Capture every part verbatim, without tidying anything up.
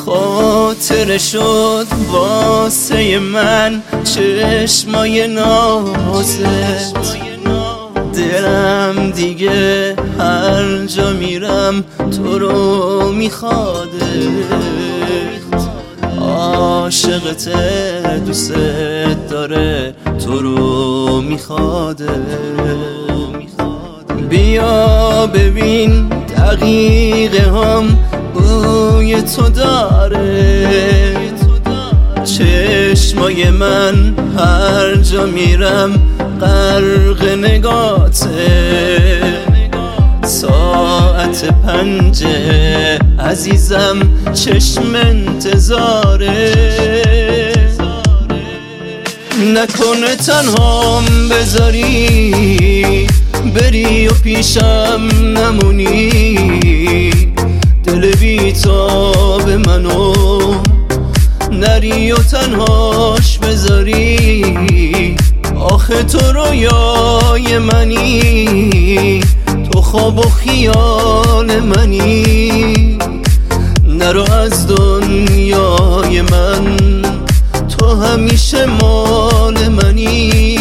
خاطر شد واسه من چشمای نازت، دلم دیگه هر جا میرم تو رو میخواده، عاشقت دوست داره تو رو میخواده. بیا ببین دقیقه هم بوی تو داره، چشمای من هر جا میرم غرق نگاته، ساعت پنجه عزیزم چشم انتظاره، نکنه تنهام بذاری بری و پیشم نمونی، دل بیتاب منو نری و تنهاش بذاری، آخه تو رویای منی، تو خواب و خیال منی، نرو از دنیای من تو همیشه مال منی.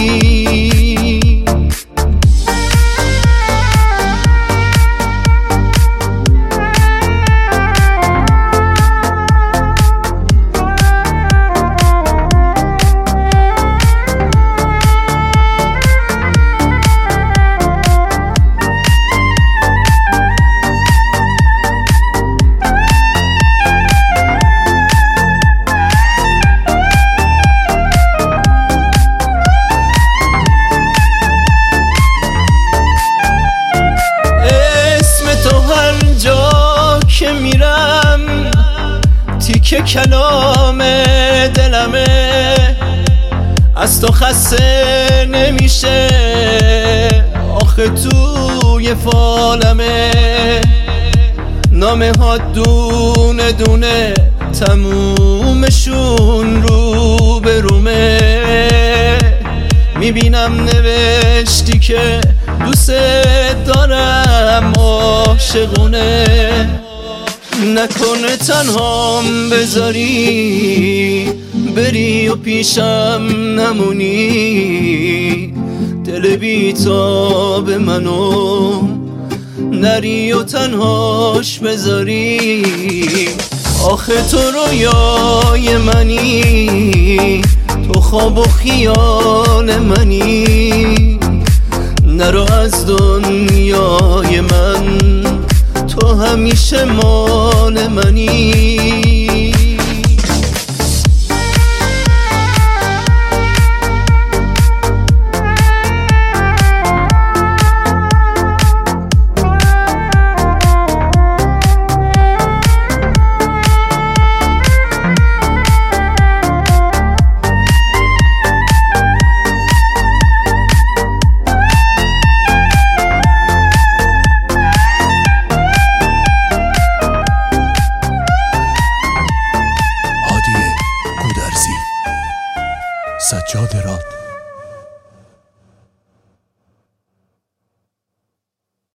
که میرم تیکه کلام دلمه، از تو خسته نمیشه آخه توی فالمه، نامه ها دونه دونه تمومشون رو به رومه، میبینم نوشتی که دوست دارم عاشقونه، نکنه تنهام بذاری بری و پیشم نمونی، دل بیتاب منو نری و تنهاش بذاری، آخه تو رویای منی، تو خواب و خیال منی، نرو از دنیای من تو همیشه مال منی. سجاد راد